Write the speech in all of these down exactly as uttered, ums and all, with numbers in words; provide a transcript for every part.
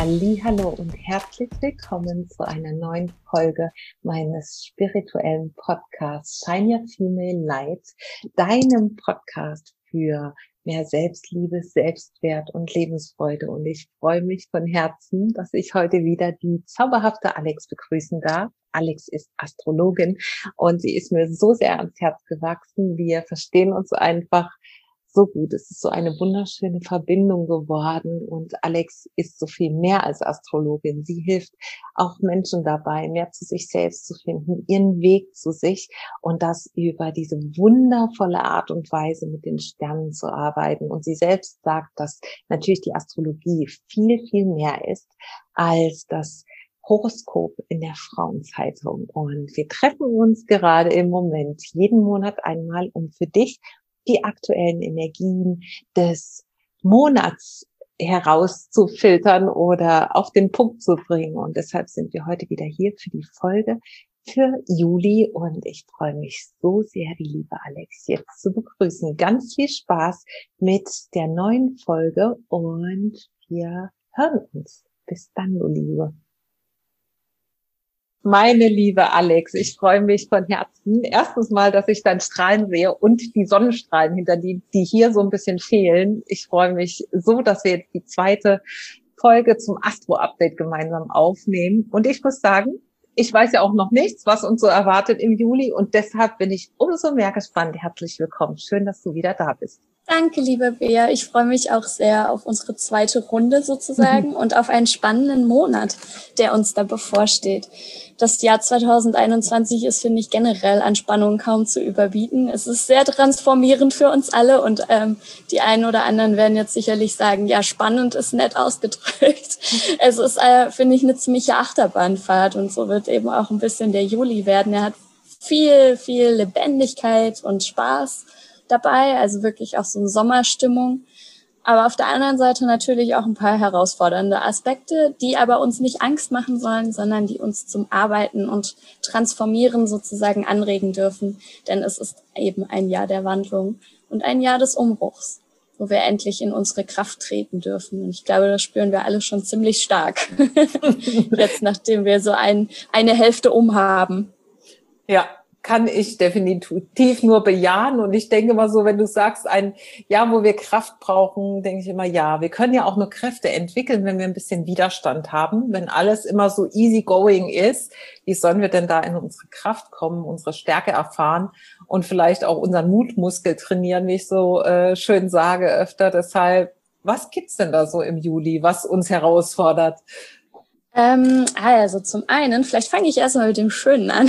Hallihallo und herzlich willkommen zu einer neuen Folge meines spirituellen Podcasts Shine Your Female Light, deinem Podcast für mehr Selbstliebe, Selbstwert und Lebensfreude. Und ich freue mich von Herzen, dass ich heute wieder die zauberhafte Alex begrüßen darf. Alex ist Astrologin und sie ist mir so sehr ans Herz gewachsen. Wir verstehen uns einfach so gut. Es ist so eine wunderschöne Verbindung geworden und Alex ist so viel mehr als Astrologin. Sie hilft auch Menschen dabei, mehr zu sich selbst zu finden, ihren Weg zu sich und das über diese wundervolle Art und Weise mit den Sternen zu arbeiten. Und sie selbst sagt, dass natürlich die Astrologie viel, viel mehr ist als das Horoskop in der Frauenzeitung. Und wir treffen uns gerade im Moment jeden Monat einmal, um für dich die aktuellen Energien des Monats herauszufiltern oder auf den Punkt zu bringen. Und deshalb sind wir heute wieder hier für die Folge für Juli. Und ich freue mich so sehr, die liebe Alex jetzt zu begrüßen. Ganz viel Spaß mit der neuen Folge und wir hören uns. Bis dann, du Liebe. Meine liebe Alex, ich freue mich von Herzen. Erstens mal, dass ich dein Strahlen sehe und die Sonnenstrahlen hinter die, die hier so ein bisschen fehlen. Ich freue mich so, dass wir jetzt die zweite Folge zum Astro-Update gemeinsam aufnehmen. Und ich muss sagen, ich weiß ja auch noch nichts, was uns so erwartet im Juli. Und deshalb bin ich umso mehr gespannt. Herzlich willkommen. Schön, dass du wieder da bist. Danke, liebe Bea. Ich freue mich auch sehr auf unsere zweite Runde sozusagen mhm. und auf einen spannenden Monat, der uns da bevorsteht. Das Jahr zwanzig einundzwanzig ist, finde ich, generell an Spannung kaum zu überbieten. Es ist sehr transformierend für uns alle und ähm, die einen oder anderen werden jetzt sicherlich sagen, ja, spannend ist nett ausgedrückt. Es ist, äh, finde ich, eine ziemliche Achterbahnfahrt und so wird eben auch ein bisschen der Juli werden. Er hat viel, viel Lebendigkeit und Spaß dabei, also wirklich auch so eine Sommerstimmung. Aber auf der anderen Seite natürlich auch ein paar herausfordernde Aspekte, die aber uns nicht Angst machen sollen, sondern die uns zum Arbeiten und Transformieren sozusagen anregen dürfen. Denn es ist eben ein Jahr der Wandlung und ein Jahr des Umbruchs, wo wir endlich in unsere Kraft treten dürfen. Und ich glaube, das spüren wir alle schon ziemlich stark. Jetzt, nachdem wir so ein, eine Hälfte umhaben. Ja. Kann ich definitiv nur bejahen. Und ich denke mal so, wenn du sagst, ein Jahr, wo wir Kraft brauchen, denke ich immer, ja, wir können ja auch nur Kräfte entwickeln, wenn wir ein bisschen Widerstand haben. Wenn alles immer so easy going ist, wie sollen wir denn da in unsere Kraft kommen, unsere Stärke erfahren und vielleicht auch unseren Mutmuskel trainieren, wie ich so äh, schön sage öfter. Deshalb, was gibt's denn da so im Juli, was uns herausfordert? Ähm, also zum einen, vielleicht fange ich erstmal mit dem Schönen an,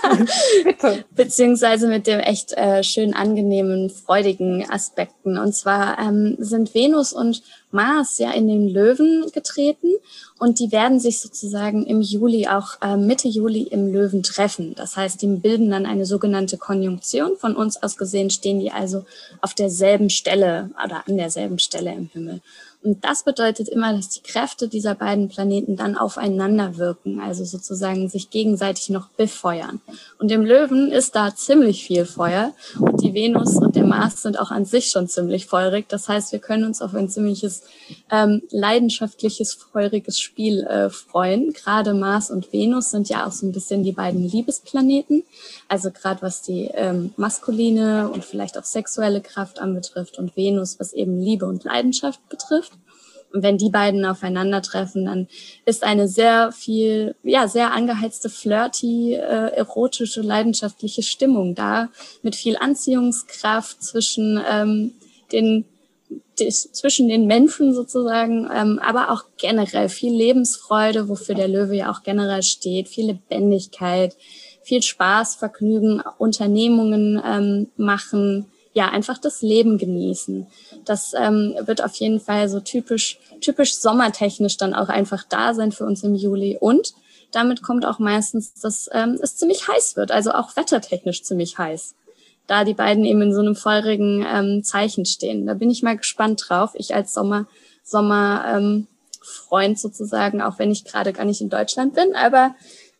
Bitte. Beziehungsweise mit dem echt äh, schön angenehmen, freudigen Aspekten. Und zwar ähm, sind Venus und Mars ja in den Löwen getreten und die werden sich sozusagen im Juli, auch äh, Mitte Juli im Löwen treffen. Das heißt, die bilden dann eine sogenannte Konjunktion. Von uns aus gesehen stehen die also auf derselben Stelle oder an derselben Stelle im Himmel. Und das bedeutet immer, dass die Kräfte dieser beiden Planeten dann aufeinander wirken, also sozusagen sich gegenseitig noch befeuern. Und im Löwen ist da ziemlich viel Feuer und die Venus und der Mars sind auch an sich schon ziemlich feurig. Das heißt, wir können uns auf ein ziemliches ähm, leidenschaftliches, feuriges Spiel äh, freuen. Gerade Mars und Venus sind ja auch so ein bisschen die beiden Liebesplaneten, also gerade was die ähm, maskuline und vielleicht auch sexuelle Kraft anbetrifft und Venus, was eben Liebe und Leidenschaft betrifft. Und wenn die beiden aufeinandertreffen, dann ist eine sehr viel, ja, sehr angeheizte, flirty, äh, erotische, leidenschaftliche Stimmung da, mit viel Anziehungskraft zwischen ähm, den, des, zwischen den Menschen sozusagen, ähm, aber auch generell viel Lebensfreude, wofür der Löwe ja auch generell steht, viel Lebendigkeit, viel Spaß, Vergnügen, Unternehmungen ähm, machen, ja, einfach das Leben genießen. Das ähm, wird auf jeden Fall so typisch, typisch sommertechnisch dann auch einfach da sein für uns im Juli. Und damit kommt auch meistens, dass ähm, es ziemlich heiß wird, also auch wettertechnisch ziemlich heiß, da die beiden eben in so einem feurigen ähm, Zeichen stehen. Da bin ich mal gespannt drauf. Ich als Sommer, Sommer ähm, Freund sozusagen, auch wenn ich gerade gar nicht in Deutschland bin, aber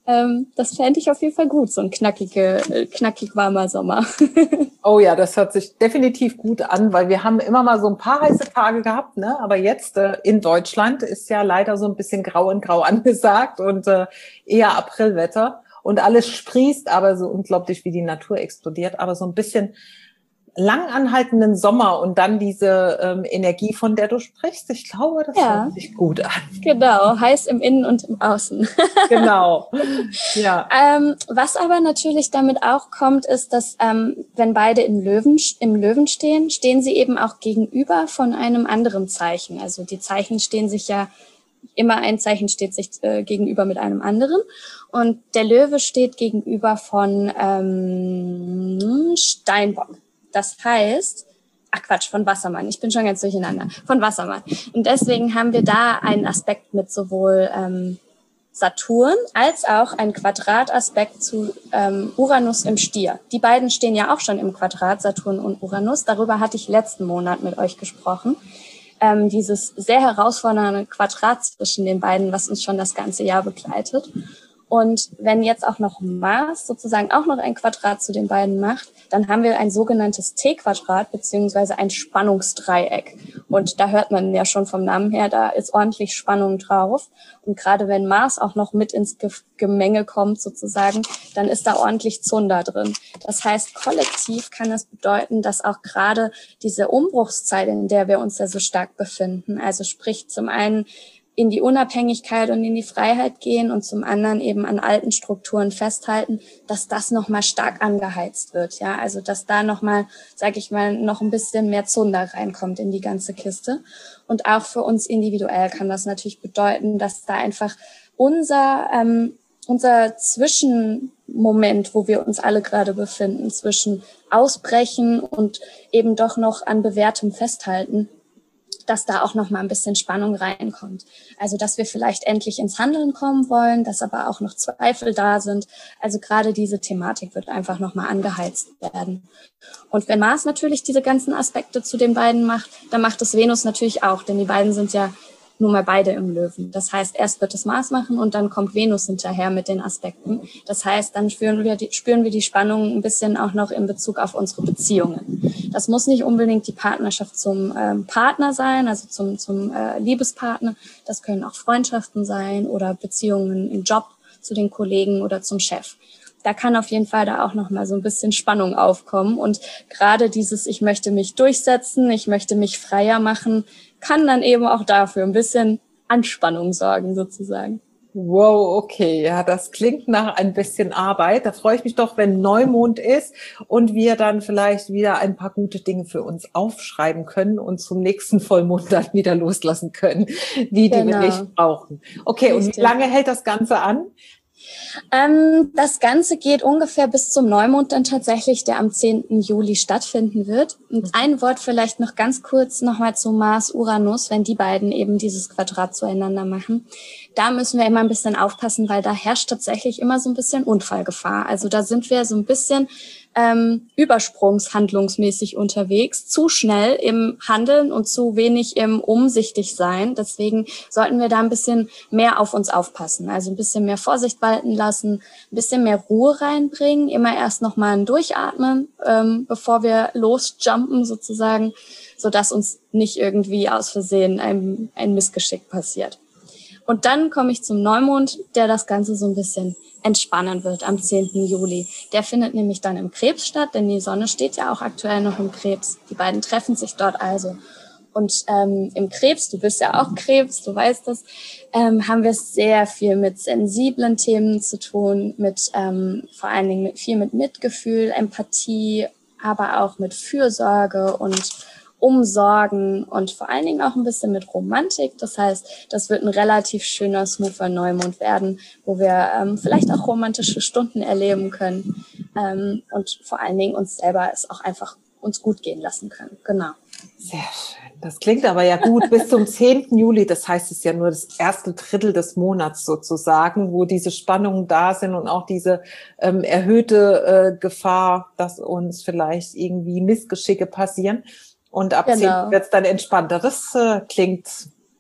Ähm, das fände ich auf jeden Fall gut, so ein knackige, äh, knackig warmer Sommer. Oh ja, das hört sich definitiv gut an, weil wir haben immer mal so ein paar heiße Tage gehabt, ne? Aber jetzt äh, in Deutschland ist ja leider so ein bisschen grau und grau angesagt und äh, eher Aprilwetter und alles sprießt, aber so unglaublich, wie die Natur explodiert, aber so ein bisschen lang anhaltenden Sommer und dann diese ähm, Energie, von der du sprichst. Ich glaube, das Ja, hört sich gut an. genau, heiß im Innen und im Außen. Genau, ja. Ähm, was aber natürlich damit auch kommt, ist, dass ähm, wenn beide im Löwen, im Löwen stehen, stehen sie eben auch gegenüber von einem anderen Zeichen. Also die Zeichen stehen sich ja, immer ein Zeichen steht sich äh, gegenüber mit einem anderen. Und der Löwe steht gegenüber von ähm, Steinbock. Das heißt, ach Quatsch, von Wassermann. Ich bin schon ganz durcheinander. Von Wassermann. Und deswegen haben wir da einen Aspekt mit sowohl ähm, Saturn als auch ein Quadrataspekt zu ähm, Uranus im Stier. Die beiden stehen ja auch schon im Quadrat, Saturn und Uranus. Darüber hatte ich letzten Monat mit euch gesprochen. Ähm, dieses sehr herausfordernde Quadrat zwischen den beiden, was uns schon das ganze Jahr begleitet. Und wenn jetzt auch noch Mars sozusagen auch noch ein Quadrat zu den beiden macht, dann haben wir ein sogenanntes T-Quadrat beziehungsweise ein Spannungsdreieck. Und da hört man ja schon vom Namen her, da ist ordentlich Spannung drauf. Und gerade wenn Mars auch noch mit ins Gemenge kommt sozusagen, dann ist da ordentlich Zunder drin. Das heißt, kollektiv kann das bedeuten, dass auch gerade diese Umbruchszeit, in der wir uns ja so stark befinden, also sprich zum einen in die Unabhängigkeit und in die Freiheit gehen und zum anderen eben an alten Strukturen festhalten, dass das nochmal stark angeheizt wird. Ja, also dass da nochmal, sage ich mal, noch ein bisschen mehr Zunder reinkommt in die ganze Kiste. Und auch für uns individuell kann das natürlich bedeuten, dass da einfach unser ähm, unser Zwischenmoment, wo wir uns alle gerade befinden, zwischen Ausbrechen und eben doch noch an Bewährtem festhalten, dass da auch noch mal ein bisschen Spannung reinkommt. Also, dass wir vielleicht endlich ins Handeln kommen wollen, dass aber auch noch Zweifel da sind. Also gerade diese Thematik wird einfach noch mal angeheizt werden. Und wenn Mars natürlich diese ganzen Aspekte zu den beiden macht, dann macht es Venus natürlich auch, denn die beiden sind ja nun mal beide im Löwen. Das heißt, erst wird es Mars machen und dann kommt Venus hinterher mit den Aspekten. Das heißt, dann spüren wir die, spüren wir die Spannung ein bisschen auch noch in Bezug auf unsere Beziehungen. Das muss nicht unbedingt die Partnerschaft zum ähm, Partner sein, also zum, zum äh, Liebespartner. Das können auch Freundschaften sein oder Beziehungen im Job zu den Kollegen oder zum Chef. Da kann auf jeden Fall da auch noch mal so ein bisschen Spannung aufkommen. Und gerade dieses, ich möchte mich durchsetzen, ich möchte mich freier machen, kann dann eben auch dafür ein bisschen Anspannung sorgen, sozusagen. Wow, okay, ja, das klingt nach ein bisschen Arbeit. Da freue ich mich doch, wenn Neumond ist und wir dann vielleicht wieder ein paar gute Dinge für uns aufschreiben können und zum nächsten Vollmond dann wieder loslassen können, die, genau, die wir nicht brauchen. Okay, richtig. Und wie lange hält das Ganze an? Ähm, das Ganze geht ungefähr bis zum Neumond dann tatsächlich, der am zehnten Juli stattfinden wird. Und ein Wort vielleicht noch ganz kurz nochmal zu Mars-Uranus, wenn die beiden eben dieses Quadrat zueinander machen. Da müssen wir immer ein bisschen aufpassen, weil da herrscht tatsächlich immer so ein bisschen Unfallgefahr. Also da sind wir so ein bisschen ähm, übersprungshandlungsmäßig unterwegs, zu schnell im Handeln und zu wenig im Umsichtigsein. Deswegen sollten wir da ein bisschen mehr auf uns aufpassen. Also ein bisschen mehr Vorsicht walten lassen, ein bisschen mehr Ruhe reinbringen, immer erst nochmal ein Durchatmen, ähm, bevor wir losjumpen sozusagen, sodass uns nicht irgendwie aus Versehen ein, ein Missgeschick passiert. Und dann komme ich zum Neumond, der das Ganze so ein bisschen entspannen wird am zehnten Juli. Der findet nämlich dann im Krebs statt, denn die Sonne steht ja auch aktuell noch im Krebs. Die beiden treffen sich dort also. Und ähm, im Krebs, du bist ja auch Krebs, du weißt das, ähm, haben wir sehr viel mit sensiblen Themen zu tun, mit ähm, vor allen Dingen mit, viel mit Mitgefühl, Empathie, aber auch mit Fürsorge und Umsorgen und vor allen Dingen auch ein bisschen mit Romantik. Das heißt, das wird ein relativ schöner, smoother Neumond werden, wo wir ähm, vielleicht auch romantische Stunden erleben können ähm, und vor allen Dingen uns selber es auch einfach uns gut gehen lassen können. Genau. Sehr schön. Das klingt aber ja gut. Bis zum zehnten Juli, das heißt, es ist ja nur das erste Drittel des Monats sozusagen, wo diese Spannungen da sind und auch diese ähm, erhöhte äh, Gefahr, dass uns vielleicht irgendwie Missgeschicke passieren. Und ab Genau. zehnten wird es dann entspannter. Das äh, klingt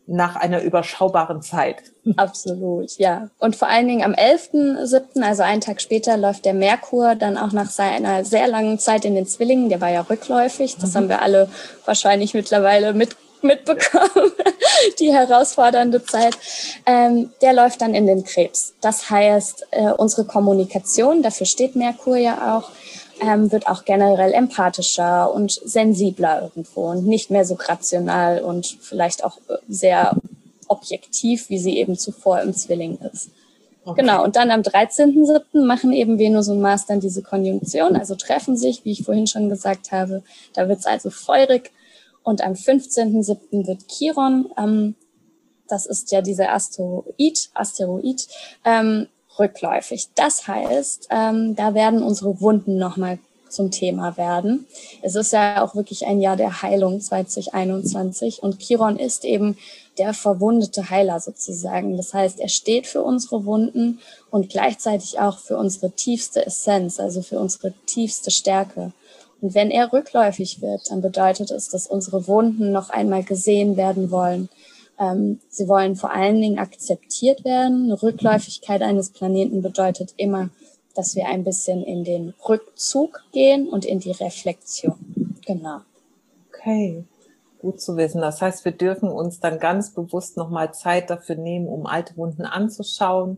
nach einer überschaubaren Zeit. Absolut, ja. Und vor allen Dingen am elften siebten, also einen Tag später, läuft der Merkur dann auch nach seiner sehr langen Zeit in den Zwillingen. Der war ja rückläufig. Das mhm. haben wir alle wahrscheinlich mittlerweile mit, mitbekommen, die herausfordernde Zeit. Ähm, der läuft dann in den Krebs. Das heißt, äh, unsere Kommunikation, dafür steht Merkur ja auch, ähm, wird auch generell empathischer und sensibler irgendwo und nicht mehr so rational und vielleicht auch sehr objektiv, wie sie eben zuvor im Zwilling ist. Okay. Genau, und dann am dreizehnten siebten machen eben Venus und Mars dann diese Konjunktion, also treffen sich, wie ich vorhin schon gesagt habe. Da wird es also feurig. Und am fünfzehnten siebten wird Chiron, ähm, das ist ja dieser Asteroid, Asteroid ähm, rückläufig. Das heißt, ähm, da werden unsere Wunden nochmal zum Thema werden. Es ist ja auch wirklich ein Jahr der Heilung zwanzig einundzwanzig und Chiron ist eben der verwundete Heiler sozusagen. Das heißt, er steht für unsere Wunden und gleichzeitig auch für unsere tiefste Essenz, also für unsere tiefste Stärke. Und wenn er rückläufig wird, dann bedeutet es, dass unsere Wunden noch einmal gesehen werden wollen. Ähm, sie wollen vor allen Dingen akzeptiert werden. Eine Rückläufigkeit eines Planeten bedeutet immer, dass wir ein bisschen in den Rückzug gehen und in die Reflexion. Genau. Okay, gut zu wissen. Das heißt, wir dürfen uns dann ganz bewusst nochmal Zeit dafür nehmen, um alte Wunden anzuschauen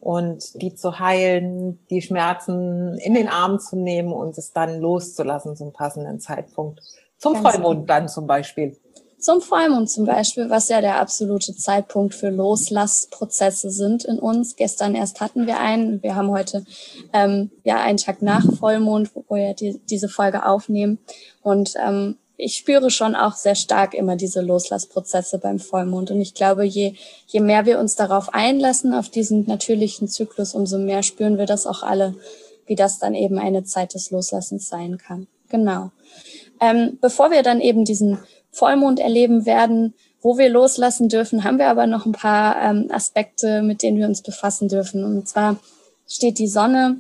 und die zu heilen, die Schmerzen in den Arm zu nehmen und es dann loszulassen zum passenden Zeitpunkt. Zum ganz Vollmond dann zum Beispiel. Zum Vollmond zum Beispiel, was ja der absolute Zeitpunkt für Loslassprozesse sind in uns. Gestern erst hatten wir einen. Wir haben heute ähm, ja einen Tag nach Vollmond, wo wir die, diese Folge aufnehmen. Und ähm, ich spüre schon auch sehr stark immer diese Loslassprozesse beim Vollmond. Und ich glaube, je, je mehr wir uns darauf einlassen, auf diesen natürlichen Zyklus, umso mehr spüren wir das auch alle, wie das dann eben eine Zeit des Loslassens sein kann. Genau. Ähm, bevor wir dann eben diesen Vollmond erleben werden, wo wir loslassen dürfen, haben wir aber noch ein paar ähm, Aspekte, mit denen wir uns befassen dürfen. Und zwar steht die Sonne,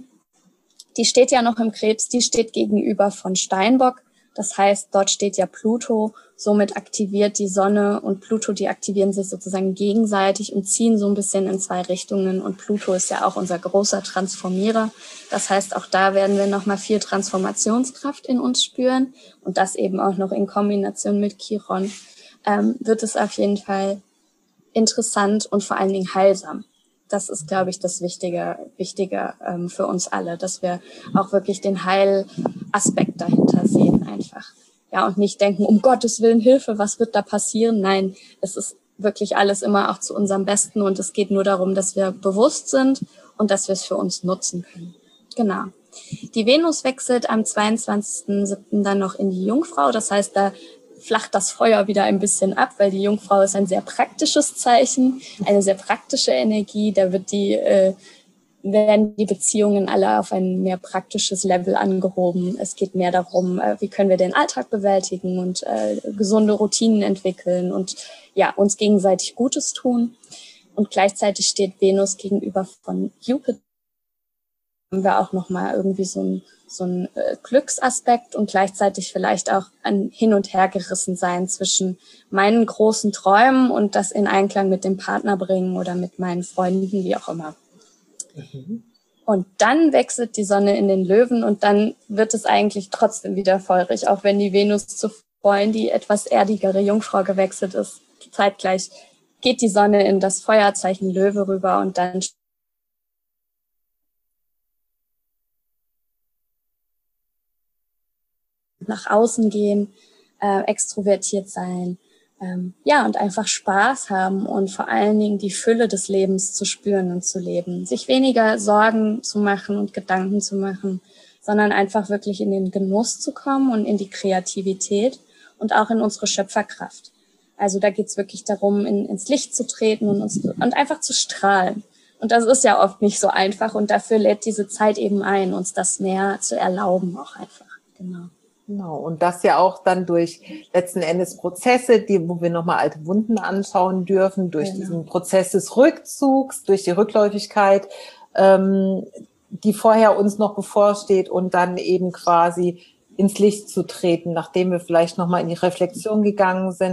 die steht ja noch im Krebs, die steht gegenüber von Steinbock. Das heißt, dort steht ja Pluto, somit aktiviert die Sonne und Pluto, die aktivieren sich sozusagen gegenseitig und ziehen so ein bisschen in zwei Richtungen. Und Pluto ist ja auch unser großer Transformierer. Das heißt, auch da werden wir nochmal viel Transformationskraft in uns spüren. Und das eben auch noch in Kombination mit Chiron, ähm, wird es auf jeden Fall interessant und vor allen Dingen heilsam. Das ist, glaube ich, das Wichtige, Wichtige ähm, für uns alle, dass wir auch wirklich den Heilaspekt dahinter sehen einfach. Ja, und nicht denken, um Gottes Willen, Hilfe, was wird da passieren? Nein, es ist wirklich alles immer auch zu unserem Besten und es geht nur darum, dass wir bewusst sind und dass wir es für uns nutzen können. Genau. Die Venus wechselt am zweiundzwanzigsten siebten dann noch in die Jungfrau, das heißt, da flacht das Feuer wieder ein bisschen ab, weil die Jungfrau ist ein sehr praktisches Zeichen, eine sehr praktische Energie. Da wird die, äh, werden die Beziehungen alle auf ein mehr praktisches Level angehoben. Es geht mehr darum, äh, wie können wir den Alltag bewältigen und äh, gesunde Routinen entwickeln und ja uns gegenseitig Gutes tun. Und gleichzeitig steht Venus gegenüber von Jupiter. Haben wir auch nochmal irgendwie so ein so ein äh, Glücksaspekt und gleichzeitig vielleicht auch ein Hin- und Hergerissen sein zwischen meinen großen Träumen und das in Einklang mit dem Partner bringen oder mit meinen Freunden, wie auch immer. Mhm. Und dann wechselt die Sonne in den Löwen und dann wird es eigentlich trotzdem wieder feurig, auch wenn die Venus zuvor in die etwas erdigere Jungfrau gewechselt ist. Zeitgleich geht die Sonne in das Feuerzeichen Löwe rüber und dann nach außen gehen, äh, extrovertiert sein, ähm, ja, und einfach Spaß haben und vor allen Dingen die Fülle des Lebens zu spüren und zu leben. Sich weniger Sorgen zu machen und Gedanken zu machen, sondern einfach wirklich in den Genuss zu kommen und in die Kreativität und auch in unsere Schöpferkraft. Also da geht's wirklich darum, in, ins Licht zu treten und, uns, und einfach zu strahlen. Und das ist ja oft nicht so einfach und dafür lädt diese Zeit eben ein, uns das mehr zu erlauben auch einfach. Genau. Genau, und das ja auch dann durch letzten Endes Prozesse, die, wo wir nochmal alte Wunden anschauen dürfen, durch genau. diesen Prozess des Rückzugs, durch die Rückläufigkeit, ähm, die vorher uns noch bevorsteht und dann eben quasi ins Licht zu treten, nachdem wir vielleicht nochmal in die Reflexion gegangen sind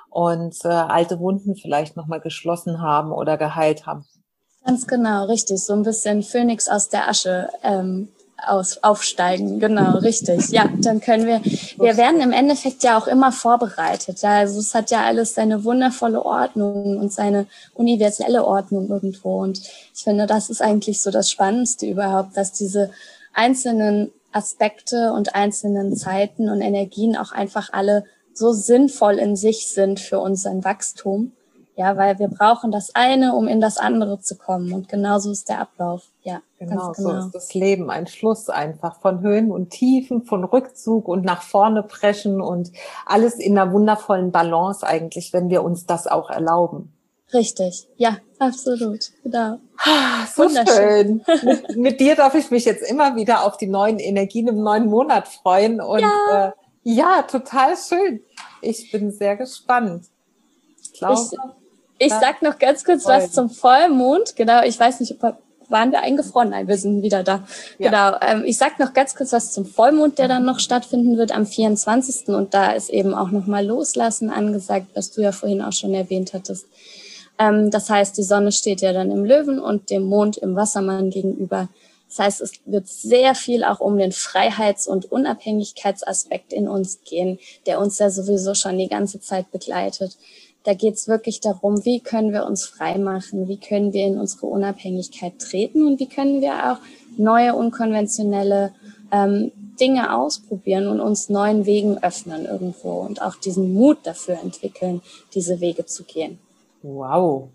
und äh, alte Wunden vielleicht nochmal geschlossen haben oder geheilt haben. Ganz genau, richtig. So ein bisschen Phönix aus der Asche ähm, aus, aufsteigen. Genau, richtig. Ja, dann können wir, wir werden im Endeffekt ja auch immer vorbereitet. Also es hat ja alles seine wundervolle Ordnung und seine universelle Ordnung irgendwo. Und ich finde, das ist eigentlich so das Spannendste überhaupt, dass diese einzelnen Aspekte und einzelnen Zeiten und Energien auch einfach alle so sinnvoll in sich sind für unseren Wachstum. Ja, weil wir brauchen das eine, um in das andere zu kommen. Und genauso ist der Ablauf. Ja, genau, ganz genau. So ist das Leben. Ein Fluss einfach von Höhen und Tiefen, von Rückzug und nach vorne preschen und alles in einer wundervollen Balance eigentlich, wenn wir uns das auch erlauben. Richtig. Ja, absolut. Genau. Ah, so schön. mit, mit dir darf ich mich jetzt immer wieder auf die neuen Energien im neuen Monat freuen. Und ja, äh, ja total schön. Ich bin sehr gespannt. Ich glaube... Ich, Ich sag noch ganz kurz was zum Vollmond. Genau, ich weiß nicht, ob, waren wir eingefroren? Nein, wir sind wieder da. Ja. Genau. Ähm, ich sag noch ganz kurz was zum Vollmond, der dann noch stattfinden wird am vierundzwanzigsten Und da ist eben auch nochmal Loslassen angesagt, was du ja vorhin auch schon erwähnt hattest. Ähm, das heißt, die Sonne steht ja dann im Löwen und dem Mond im Wassermann gegenüber. Das heißt, es wird sehr viel auch um den Freiheits- und Unabhängigkeitsaspekt in uns gehen, der uns ja sowieso schon die ganze Zeit begleitet. Da geht's wirklich darum, wie können wir uns frei machen, wie können wir in unsere Unabhängigkeit treten und wie können wir auch neue, unkonventionelle ähm, Dinge ausprobieren und uns neuen Wegen öffnen irgendwo und auch diesen Mut dafür entwickeln, diese Wege zu gehen. Wow.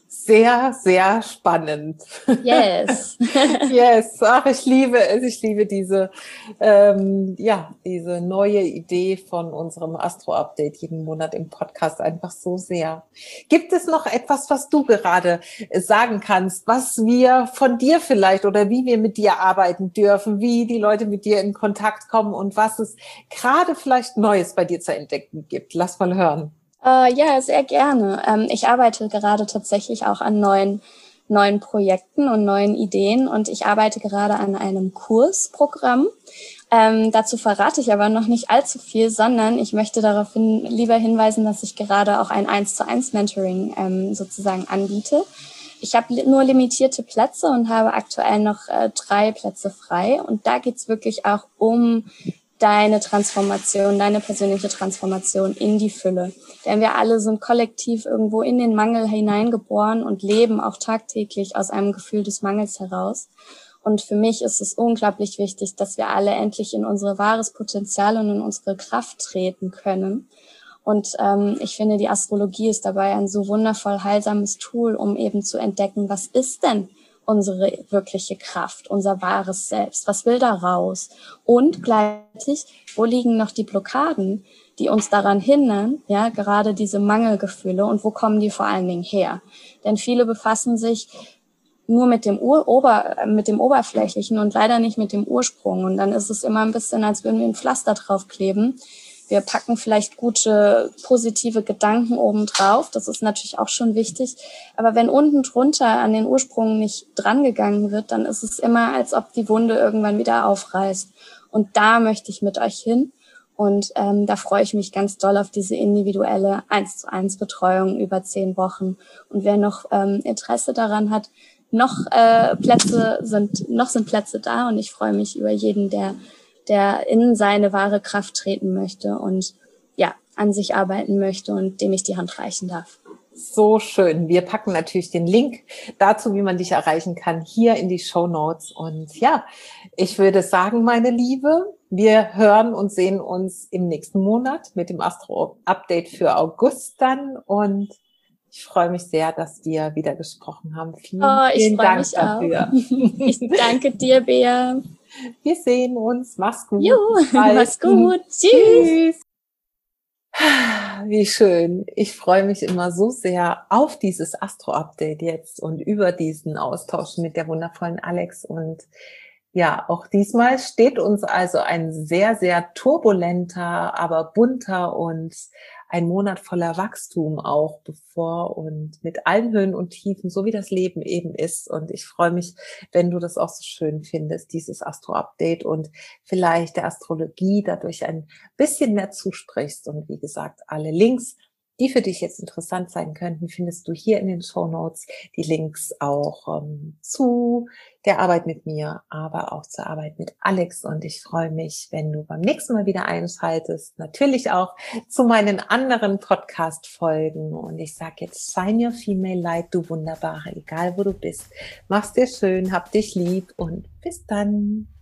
Sehr, sehr spannend. Yes. Yes. Ach, ich liebe es. Ich liebe diese, ähm, ja, diese neue Idee von unserem Astro-Update jeden Monat im Podcast einfach so sehr. Gibt es noch etwas, was du gerade sagen kannst, was wir von dir vielleicht oder wie wir mit dir arbeiten dürfen, wie die Leute mit dir in Kontakt kommen und was es gerade vielleicht Neues bei dir zu entdecken gibt? Lass mal hören. Uh, ja, sehr gerne. Ähm, ich arbeite gerade tatsächlich auch an neuen, neuen Projekten und neuen Ideen und ich arbeite gerade an einem Kursprogramm. Ähm, dazu verrate ich aber noch nicht allzu viel, sondern ich möchte darauf hin, lieber hinweisen, dass ich gerade auch ein eins zu eins Mentoring ähm, sozusagen anbiete. Ich habe nur limitierte Plätze und habe aktuell noch äh, drei Plätze frei und da geht's wirklich auch um deine Transformation, deine persönliche Transformation in die Fülle. Denn wir alle sind kollektiv irgendwo in den Mangel hineingeboren und leben auch tagtäglich aus einem Gefühl des Mangels heraus. Und für mich ist es unglaublich wichtig, dass wir alle endlich in unser wahres Potenzial und in unsere Kraft treten können. Und ähm, ich finde, die Astrologie ist dabei ein so wundervoll heilsames Tool, um eben zu entdecken, was ist denn unsere wirkliche Kraft, unser wahres Selbst, was will da raus? Und gleichzeitig, wo liegen noch die Blockaden, die uns daran hindern, ja, gerade diese Mangelgefühle und wo kommen die vor allen Dingen her? Denn viele befassen sich nur mit dem Ur Ober mit dem Oberflächlichen und leider nicht mit dem Ursprung. Und dann ist es immer ein bisschen, als würden wir ein Pflaster draufkleben. Wir packen vielleicht gute, positive Gedanken oben drauf. Das ist natürlich auch schon wichtig. Aber wenn unten drunter an den Ursprung nicht drangegangen wird, dann ist es immer, als ob die Wunde irgendwann wieder aufreißt. Und da möchte ich mit euch hin. Und ähm, da freue ich mich ganz doll auf diese individuelle eins zu eins Betreuung über zehn Wochen. Und wer noch ähm, Interesse daran hat, noch äh, Plätze sind, noch sind Plätze da. Und ich freue mich über jeden, der der in seine wahre Kraft treten möchte und ja, an sich arbeiten möchte und dem ich die Hand reichen darf. So schön. Wir packen natürlich den Link dazu, wie man dich erreichen kann, hier in die Shownotes. Und ja, ich würde sagen, meine Liebe, wir hören und sehen uns im nächsten Monat mit dem Astro-Update für August dann. Und ich freue mich sehr, dass wir wieder gesprochen haben. Vielen, oh, ich vielen Dank mich dafür. Auch. Ich danke dir, Bea. Wir sehen uns. Mach's gut. Jo, mach's gut. Tschüss. Wie schön. Ich freue mich immer so sehr auf dieses Astro-Update jetzt und über diesen Austausch mit der wundervollen Alex. Und ja, auch diesmal steht uns also ein sehr, sehr turbulenter, aber bunter und ein Monat voller Wachstum auch bevor und mit allen Höhen und Tiefen, so wie das Leben eben ist. Und ich freue mich, wenn du das auch so schön findest, dieses Astro-Update und vielleicht der Astrologie dadurch ein bisschen mehr zusprichst. Und wie gesagt, alle Links die für dich jetzt interessant sein könnten, findest du hier in den Shownotes die Links auch ähm, zu der Arbeit mit mir, aber auch zur Arbeit mit Alex. Und ich freue mich, wenn du beim nächsten Mal wieder einschaltest. Natürlich auch zu meinen anderen Podcast-Folgen. Und ich sage jetzt, shine your female light, du Wunderbare, egal wo du bist. Mach's dir schön, hab dich lieb und bis dann.